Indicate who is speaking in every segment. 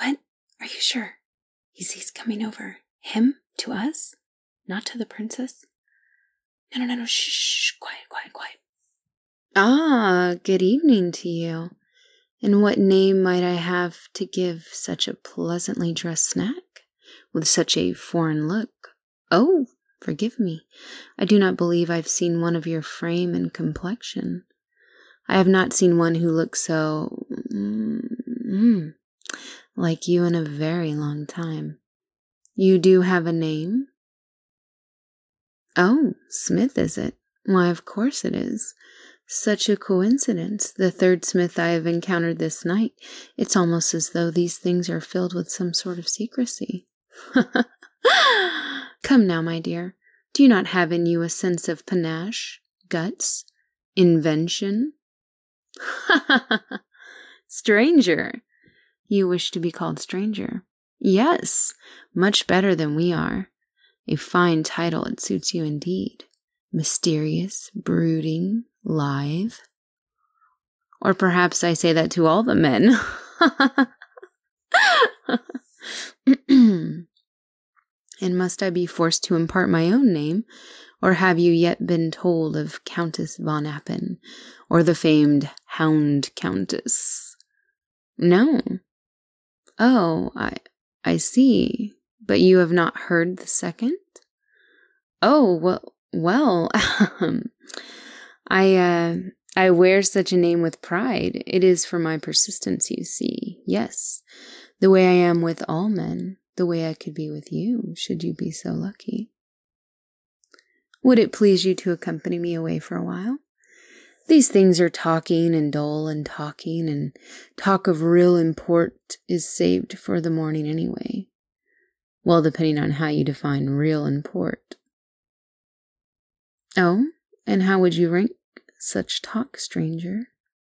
Speaker 1: What? Are you sure? He's coming over. Him? To us? Not to the princess? No. Shh. Quiet.
Speaker 2: Ah, good evening to you. And what name might I have to give such a pleasantly dressed snack, with such a foreign look? Oh, forgive me. I do not believe I've seen one of your frame and complexion. I have not seen one who looks so like you in a very long time. You do have a name? Oh, Smith, is it? Why, of course it is. Such a coincidence. The third Smith I have encountered this night. It's almost as though these things are filled with some sort of secrecy. Come now, my dear. Do you not have in you a sense of panache, guts, invention? Stranger. You wish to be called stranger? Yes, much better than we are. A fine title, it suits you indeed. Mysterious, brooding, lithe. Or perhaps I say that to all the men. And must I be forced to impart my own name, or have you yet been told of Countess von Appen, or the famed Hound Countess? No. Oh, I see. But you have not heard the second? Oh, well, I wear such a name with pride. It is for my persistence, you see. Yes, the way I am with all men, the way I could be with you, should you be so lucky. Would it please you to accompany me away for a while? These things are talking and dull and talking, and talk of real import is saved for the morning anyway. Well, depending on how you define real import. Oh, and how would you rank such talk, stranger?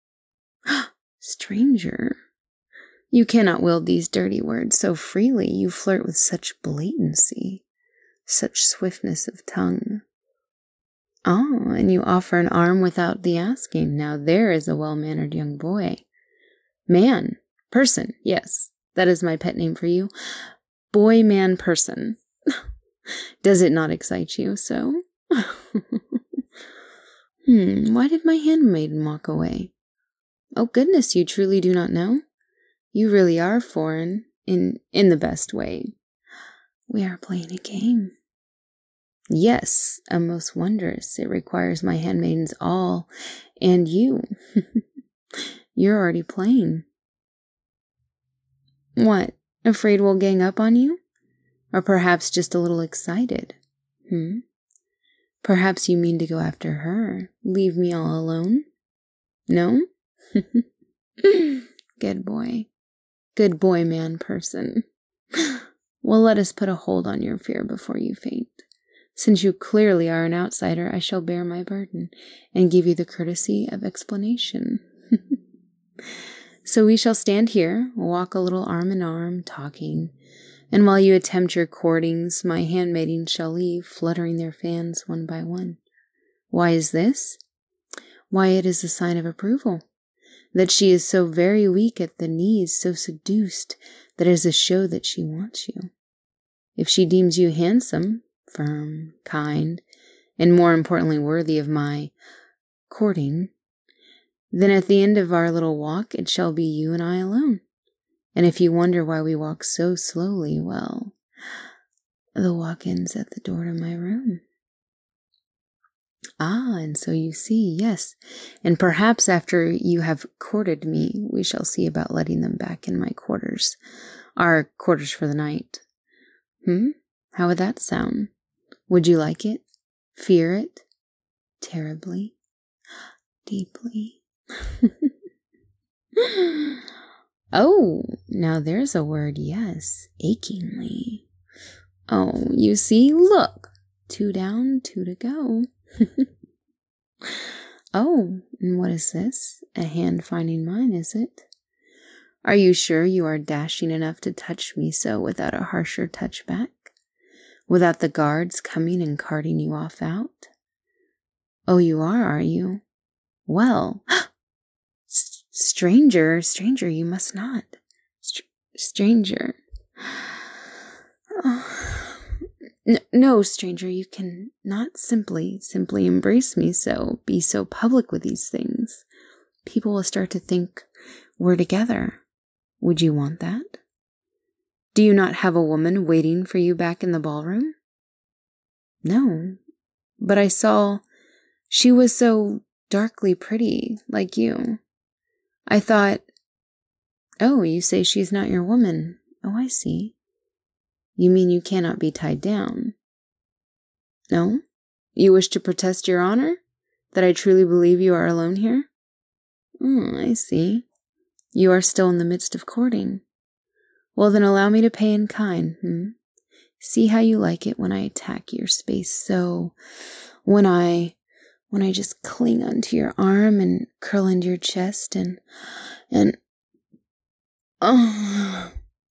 Speaker 2: Stranger? You cannot wield these dirty words so freely. You flirt with such blatancy, such swiftness of tongue. Oh, and you offer an arm without the asking. Now there is a well-mannered young boy. Man, person, yes, that is my pet name for you. Boy, man, person. Does it not excite you so? Why did my handmaiden walk away? Oh, goodness, you truly do not know? You really are foreign, in the best way. We are playing a game. Yes, a most wondrous. It requires my handmaidens all, and you. You're already playing. What, afraid we'll gang up on you? Or perhaps just a little excited? Perhaps you mean to go after her, leave me all alone? No? Good boy. Good boy, man, person. Well, let us put a hold on your fear before you faint. Since you clearly are an outsider, I shall bear my burden and give you the courtesy of explanation. So we shall stand here, walk a little arm in arm, talking, and while you attempt your courtings, my handmaidens shall leave, fluttering their fans one by one. Why is this? Why, it is a sign of approval. That she is so very weak at the knees, so seduced, that it is a show that she wants you. If she deems you handsome, firm, kind, and more importantly worthy of my courting, then at the end of our little walk it shall be you and I alone. And if you wonder why we walk so slowly, well, the walk ends at the door to my room. Ah, and so you see, yes, and perhaps after you have courted me, we shall see about letting them back in my quarters, our quarters for the night. How would that sound? Would you like it? Fear it? Terribly? Deeply? Oh, now there's a word, yes, achingly. Oh, you see, look, 2 down, 2 to go. Oh, and what is this? A hand finding mine, is it? Are you sure you are dashing enough to touch me so without a harsher touch back? Without the guards coming and carting you off out? Oh, you are you? Well, stranger, you must not. Stranger. Oh. No, stranger, you can not simply embrace me so, be so public with these things. People will start to think we're together. Would you want that? Do you not have a woman waiting for you back in the ballroom? No, but I saw she was so darkly pretty, like you. I thought, oh, you say she's not your woman. Oh, I see. You mean you cannot be tied down? No? You wish to protest your honor? That I truly believe you are alone here? I see. You are still in the midst of courting. Well, then allow me to pay in kind, See how you like it when I attack your space so, when I just cling onto your arm and curl into your chest and oh,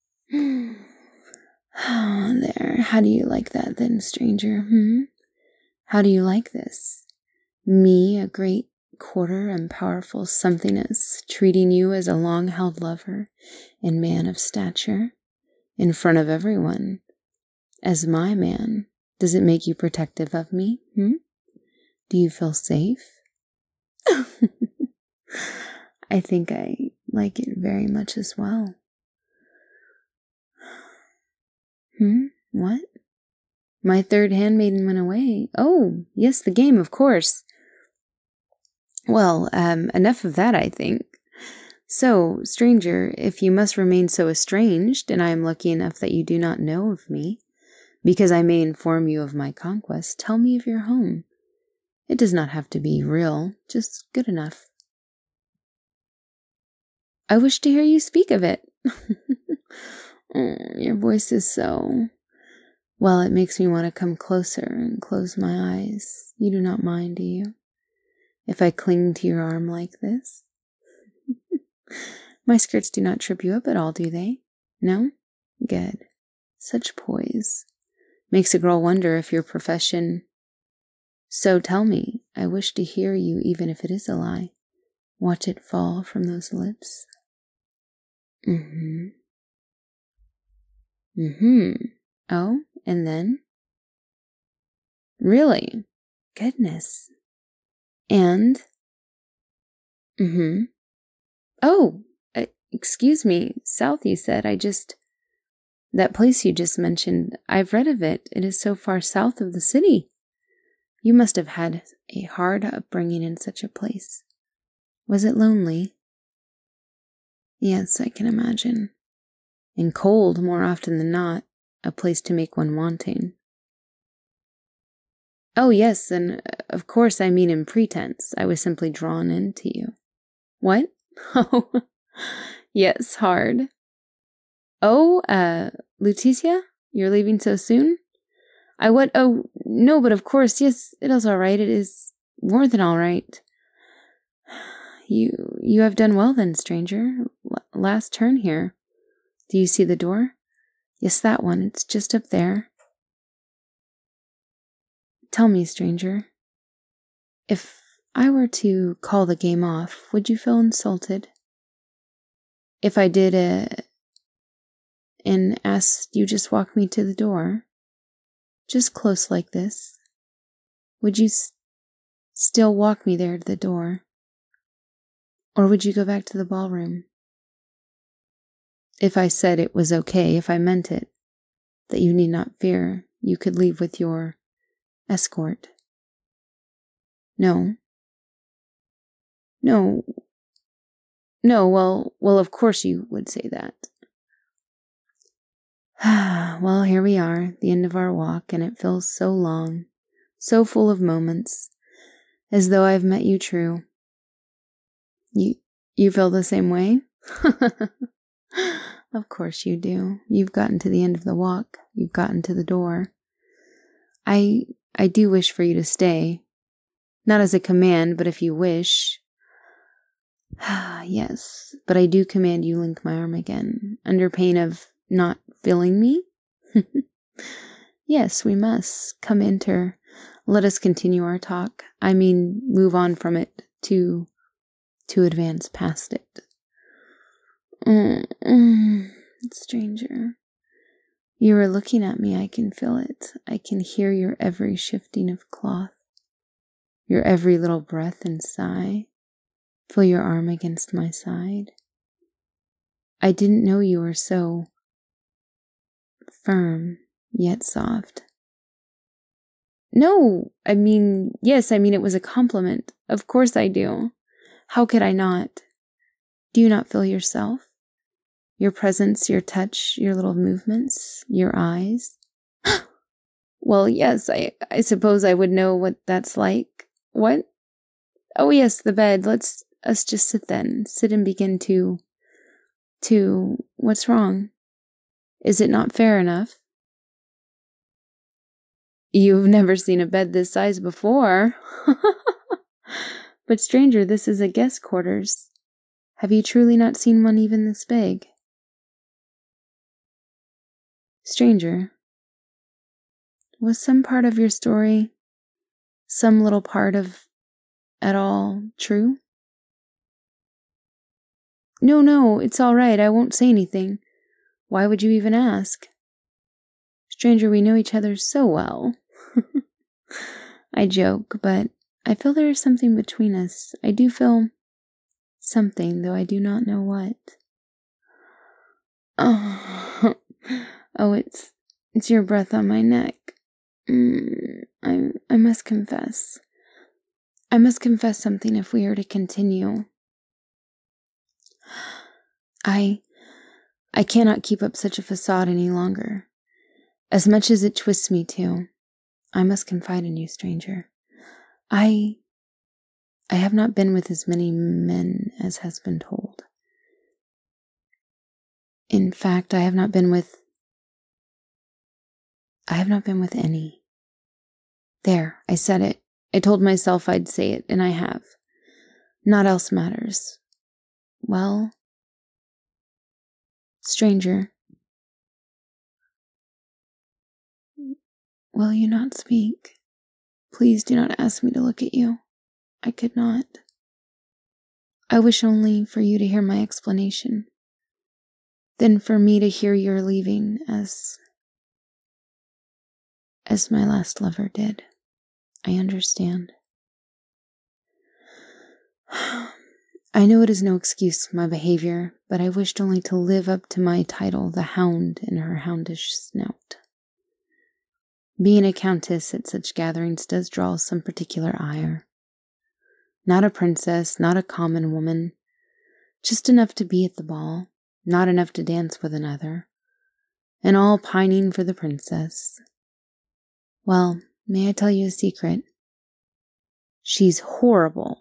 Speaker 2: there. How do you like that then, stranger? How do you like this? Me, a great quarter and powerful somethingness, treating you as a long-held lover and man of stature, in front of everyone, as my man. Does it make you protective of me? Do you feel safe? I think I like it very much as well. What? My third handmaiden went away. Oh, yes, the game, of course. Well, enough of that, I think. So, stranger, if you must remain so estranged, and I am lucky enough that you do not know of me, because I may inform you of my conquest, tell me of your home. It does not have to be real, just good enough. I wish to hear you speak of it. Your voice is so... Well, it makes me want to come closer and close my eyes. You do not mind, do you? If I cling to your arm like this? My skirts do not trip you up at all, do they? No? Good. Such poise. Makes a girl wonder if your profession... So tell me, I wish to hear you even if it is a lie. Watch it fall from those lips. Oh, and then? Really? Goodness. And? Oh, excuse me, south you said. That place you just mentioned, I've read of it. It is so far south of the city. You must have had a hard upbringing in such a place. Was it lonely? Yes, I can imagine. And cold more often than not, a place to make one wanting. Oh, yes, and of course I mean in pretense. I was simply drawn into you. What? Oh, yes, hard. Oh, Lutetia, you're leaving so soon? Oh, no, but of course, yes, it is all right. It is more than all right. You have done well then, stranger. Last turn here. Do you see the door? Yes, that one. It's just up there. Tell me, stranger, if I were to call the game off, would you feel insulted? If I did and asked you just walk me to the door, just close like this, would you still walk me there to the door? Or would you go back to the ballroom? If I said it was okay, if I meant it, that you need not fear, you could leave with your escort. No. Well, of course you would say that. Well, here we are, the end of our walk, and it feels so long, so full of moments, as though I've met you true. You feel the same way? Of course you do. You've gotten to the end of the walk. You've gotten to the door. I do wish for you to stay. Not as a command, but if you wish. Yes, but I do command you link my arm again, under pain of not feeling me? Yes, we must. Come enter. Let us continue our talk. I mean, move on from it to advance past it. Stranger, you are looking at me. I can feel it. I can hear your every shifting of cloth, your every little breath and sigh. Feel your arm against my side. I didn't know you were so firm, yet soft. No, yes, it was a compliment. Of course I do. How could I not? Do you not feel yourself? Your presence, your touch, your little movements, your eyes? Well, yes, I suppose I would know what that's like. What? Oh, yes, the bed. Let's us just sit then. Sit and begin to... What's wrong? Is it not fair enough? You've never seen a bed this size before. But stranger, this is a guest quarters. Have you truly not seen one even this big? Stranger, was some part of your story, some little part of at all true? No, it's all right. I won't say anything. Why would you even ask? Stranger, we know each other so well. I joke, but I feel there is something between us. I do feel something, though I do not know what. Oh, it's your breath on my neck. I must confess. I must confess something if we are to continue. I cannot keep up such a facade any longer. As much as it twists me to, I must confide in you, stranger. I have not been with as many men as has been told. In fact, I have not been with any. There, I said it. I told myself I'd say it, and I have. Naught else matters. Well, stranger, will you not speak? Please do not ask me to look at you. I could not. I wish only for you to hear my explanation. Then for me to hear your leaving as my last lover did. I understand. I know it is no excuse for my behavior, but I wished only to live up to my title, the hound in her houndish snout. Being a countess at such gatherings does draw some particular ire. Not a princess, not a common woman, just enough to be at the ball, not enough to dance with another, and all pining for the princess. Well, may I tell you a secret? She's horrible.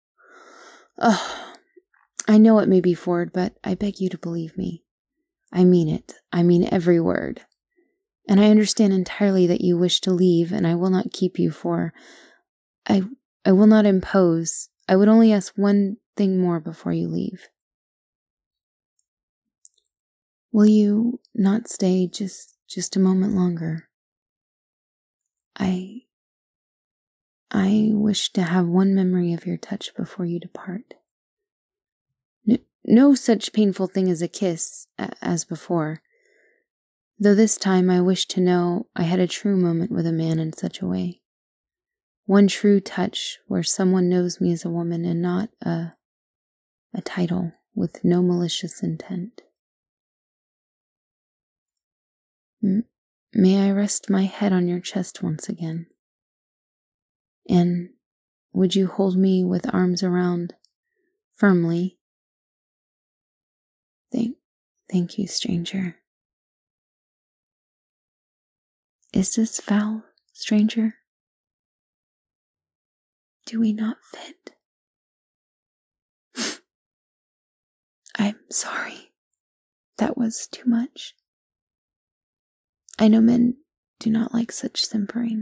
Speaker 2: I know it may be forward, but I beg you to believe me. I mean it. I mean every word. And I understand entirely that you wish to leave, and I will not keep you for... I will not impose. I would only ask one thing more before you leave. Will you not stay just a moment longer? I wish to have one memory of your touch before you depart. No such painful thing as a kiss, as before. Though this time I wish to know I had a true moment with a man in such a way. One true touch where someone knows me as a woman and not a title with no malicious intent. May I rest my head on your chest once again? And would you hold me with arms around firmly? Thank you, stranger. Is this foul, stranger? Do we not fit? I'm sorry. That was too much. I know men do not like such simpering.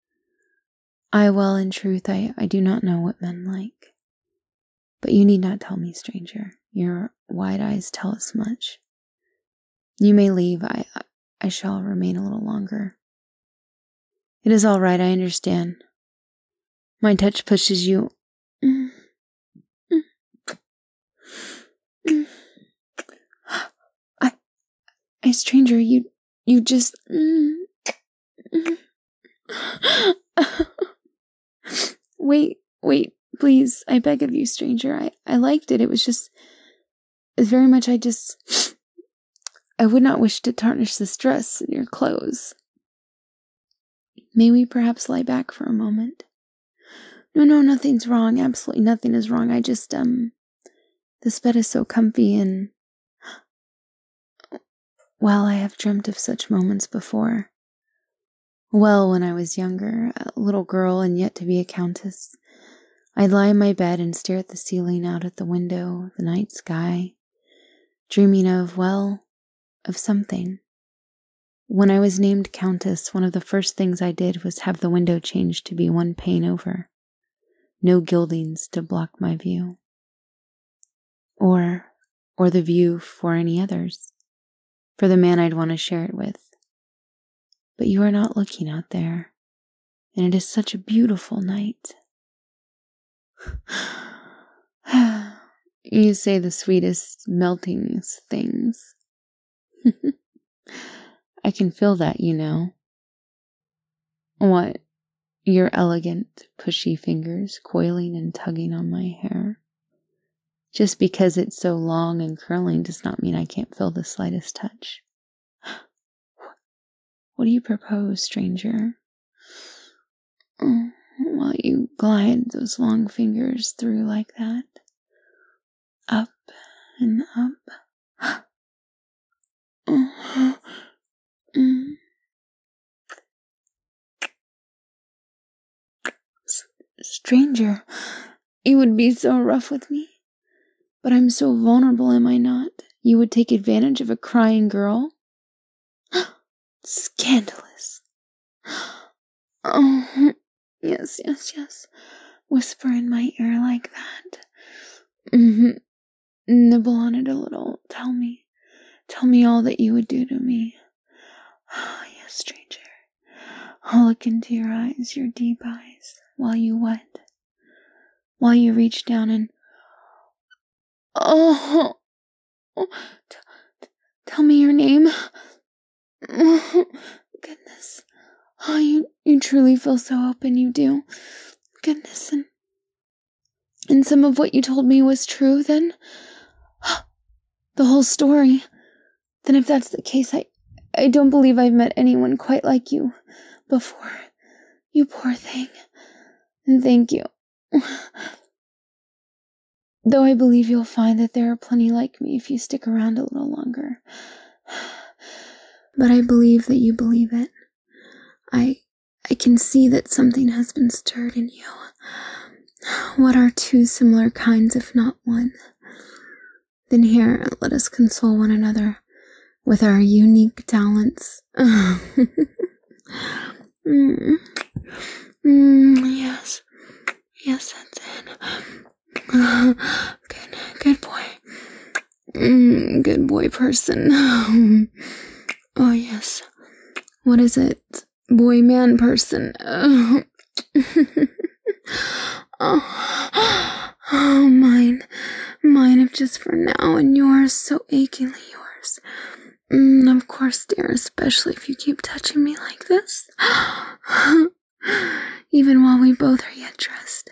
Speaker 2: In truth, I do not know what men like. But you need not tell me, stranger. Your wide eyes tell us much. You may leave. I shall remain a little longer. It is all right, I understand. My touch pushes you.
Speaker 1: My stranger, you just... Wait, please, I beg of you, stranger. I liked it. It was very much, I would not wish to tarnish this dress and your clothes. May we perhaps lie back for a moment? No, nothing's wrong. Absolutely nothing is wrong. I just, this bed is so comfy and, well, I have dreamt of such moments before. Well, when I was younger, a little girl and yet to be a countess, I'd lie in my bed and stare at the ceiling, out at the window, the night sky, dreaming of something. When I was named countess, one of the first things I did was have the window changed to be one pane over. No gildings to block my view. Or the view for any others. For the man I'd want to share it with. But you are not looking out there, and it is such a beautiful night. You say the sweetest, meltingest things. I can feel that, you know. What? Your elegant, pushy fingers coiling and tugging on my hair. Just because it's so long and curling does not mean I can't feel the slightest touch. What do you propose, stranger? While you glide those long fingers through like that, up and up. Stranger, you would be so rough with me, but I'm so vulnerable, am I not? You would take advantage of a crying girl? Scandalous. Oh, yes. Whisper in my ear like that. Nibble on it a little. Tell me all that you would do to me. Oh, yes, stranger. I'll look into your eyes, your deep eyes, while you reach down and... Tell me your name. Goodness. Oh, you truly feel so open, you do. Goodness, and some of what you told me was true, then? The whole story? Then if that's the case, I don't believe I've met anyone quite like you before. You poor thing. And thank you. Though I believe you'll find that there are plenty like me if you stick around a little longer. But I believe that you believe it. I can see that something has been stirred in you. What are two similar kinds, if not one? Then here, let us console one another with our unique talents. Yes, that's it. Good boy. Good boy person. Oh, yes. What is it? Boy-man person. Oh, mine if just for now, and yours, so achingly yours. Of course, dear, especially if you keep touching me like this. Even while we both are yet dressed.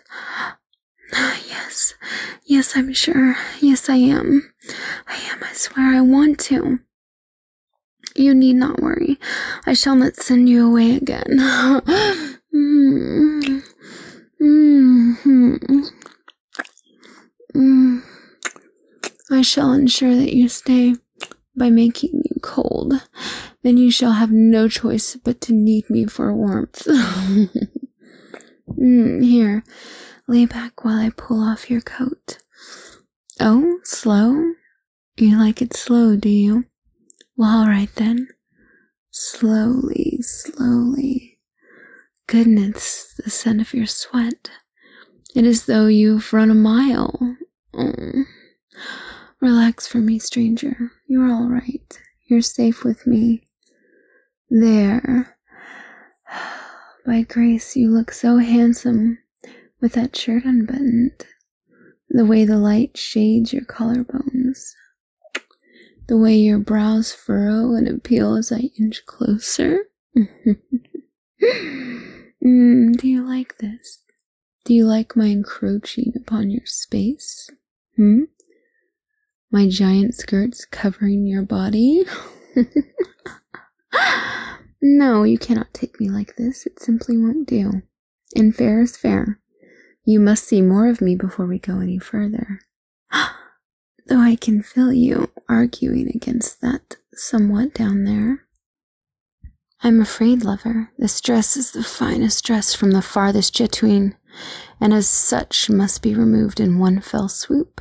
Speaker 1: Yes, I'm sure. Yes, I am, I swear I want to. You need not worry. I shall not send you away again. I shall ensure that you stay by making you cold. Then you shall have no choice but to need me for warmth. Here, lay back while I pull off your coat. Oh, slow? You like it slow, do you? Well, all right then. Slowly. Goodness, the scent of your sweat. It is though you've run a mile. Relax for me, stranger. You're all right. You're safe with me. There. By grace, you look so handsome with that shirt unbuttoned. The way the light shades your collarbones. The way your brows furrow and appeal as I inch closer. Do you like this? Do you like my encroaching upon your space? My giant skirts covering your body? No, you cannot take me like this. It simply won't do. And fair is fair. You must see more of me before we go any further. Though I can feel you arguing against that somewhat down there. I'm afraid, lover, this dress is the finest dress from the farthest Jetouin, and as such must be removed in one fell swoop.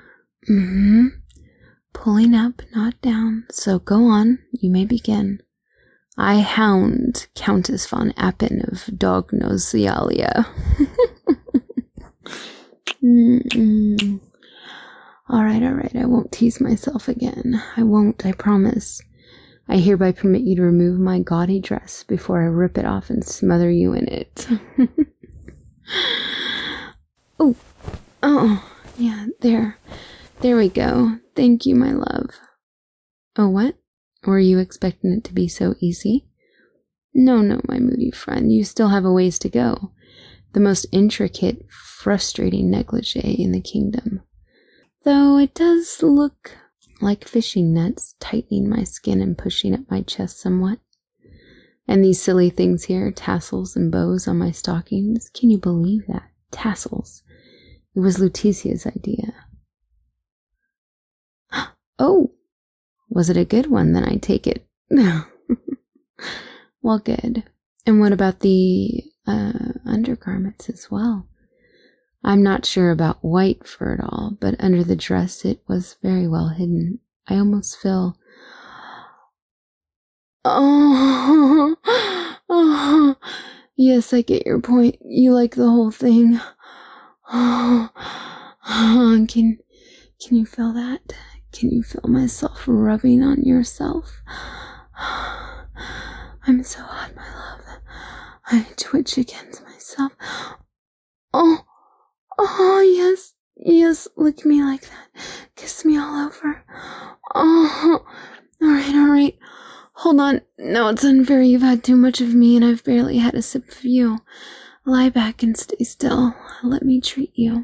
Speaker 1: Pulling up, not down, so go on, you may begin. I hound Countess von Appen of Dognosialia. All right, I won't tease myself again. I won't, I promise. I hereby permit you to remove my gaudy dress before I rip it off and smother you in it. Oh, yeah, there we go. Thank you, my love. Oh, what? Were you expecting it to be so easy? No, my moody friend, you still have a ways to go. The most intricate, frustrating negligee in the kingdom. Though it does look like fishing nets, tightening my skin and pushing up my chest somewhat. And these silly things here, tassels and bows on my stockings, can you believe that? Tassels. It was Lutecia's idea. Oh, was it a good one? Then I take it. Well, good. And what about the undergarments as well? I'm not sure about white for it all, but under the dress it was very well hidden. I almost feel... Oh, yes, I get your point. You like the whole thing. Can you feel that? Can you feel myself rubbing on yourself? I'm so hot, my love. I twitch against myself. Oh, yes, lick me like that. Kiss me all over. Oh, all right. Hold on. No, it's unfair. You've had too much of me and I've barely had a sip of you. Lie back and stay still. Let me treat you.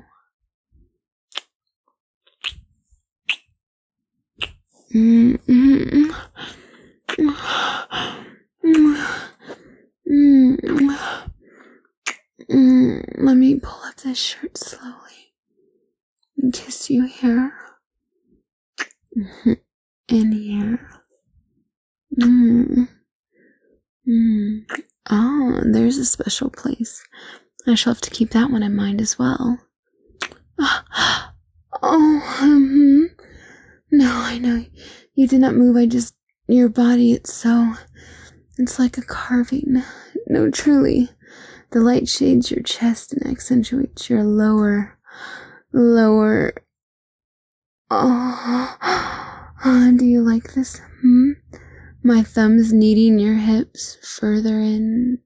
Speaker 1: Let me pull up this shirt slowly and kiss you here and here. Oh, there's a special place. I shall have to keep that one in mind as well. No, I know. You did not move. Your body, it's like a carving. No, truly. The light shades your chest and accentuates your lower. Oh, do you like this? My thumbs kneading your hips further in.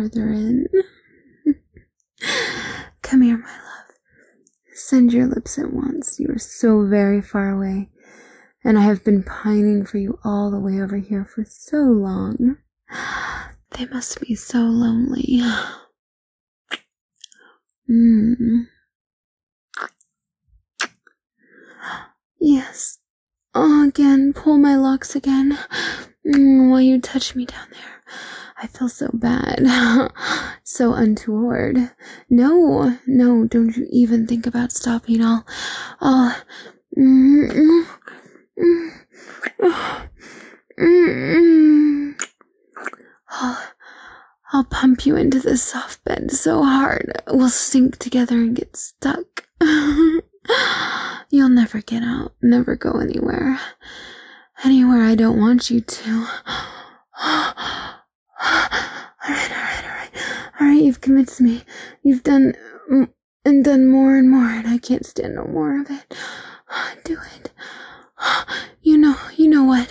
Speaker 1: Come here, my love. Send your lips at once. You are so very far away, and I have been pining for you all the way over here for so long. They must be so lonely. Yes. Oh, again, pull my locks again. While you touch me down there. I feel so bad. So untoward. No, don't you even think about stopping. I'll pump you into this soft bed so hard we'll sink together and get stuck. You'll never get out, never go anywhere I don't want you to. Alright, you've convinced me. You've done more and more, and I can't stand no more of it. Do it. You know what?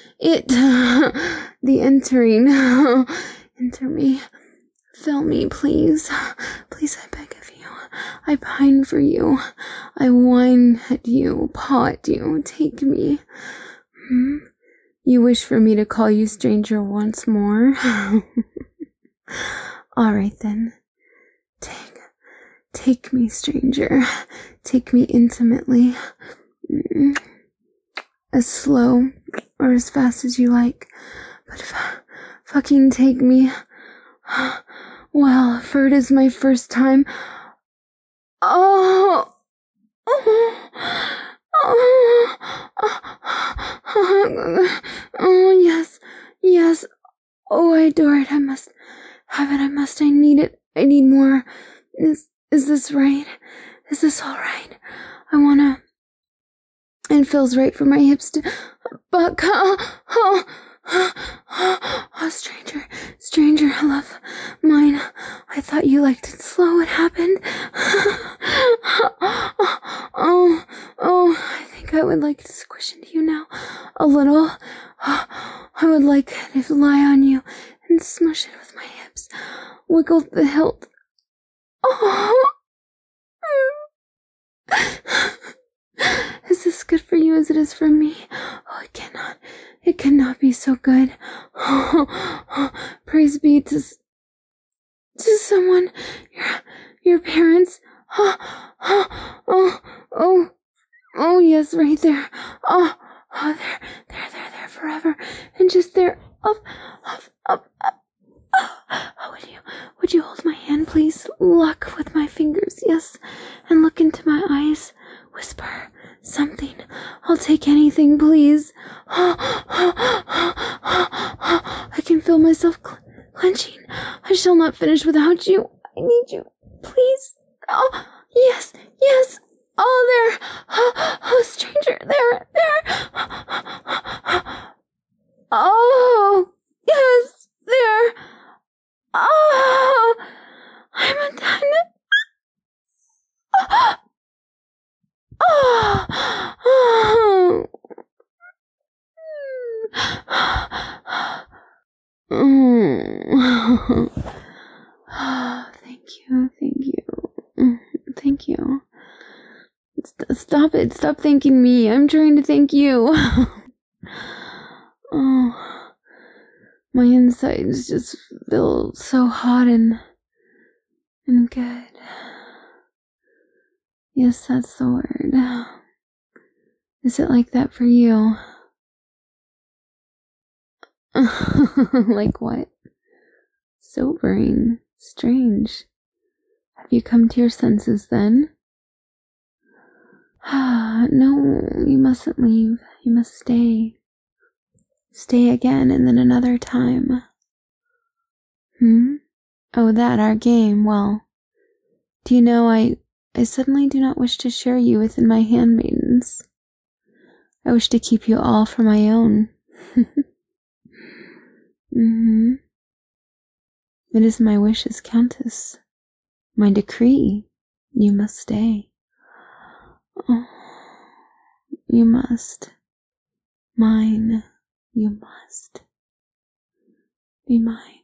Speaker 1: The entering. Enter me. Fill me, please. Please, I beg of you. I pine for you. I whine at you, paw at you. Take me. You wish for me to call you stranger once more? All right then. Take me, stranger. Take me intimately. As slow or as fast as you like. But fucking take me. Well, for it is my first time. Oh. Oh, yes. Oh, I adore it. I must have it. I need it. I need more. Is this right? Is this all right? I wanna. It feels right for my hips to. But, stranger, love mine. I thought you liked it slow. What happened? I think I would like to squish into you now. A little. I would like to lie on you and smush it with my hips. Wiggle the hilt. Is this good for you as it is for me? Oh, it cannot be so good. Praise be to someone, your parents. Oh, yes, right there. There forever. And just there, up. Would you hold my hand, please? Lock with my fingers, yes. And look into my eyes. Whisper something. I'll take anything, please. I can feel myself clenching. I shall not finish without you. I need you, please. Oh, yes. Oh, there. Oh, stranger, there. Oh, yes, there. Oh, I'm undone. Thank you. Stop it. Stop thanking me. I'm trying to thank you. Oh, my insides just feel so hot and good. Yes, that's the word. Is it like that for you? Like what? Sobering. Strange. Have you come to your senses then? No, you mustn't leave. You must stay. Stay again and then another time. Oh, that, our game. Well, do you know, I suddenly do not wish to share you within my handmaidens. I wish to keep you all for my own. It is my wish as Countess. My decree. You must stay. Oh, you must. Mine. You must. Be mine.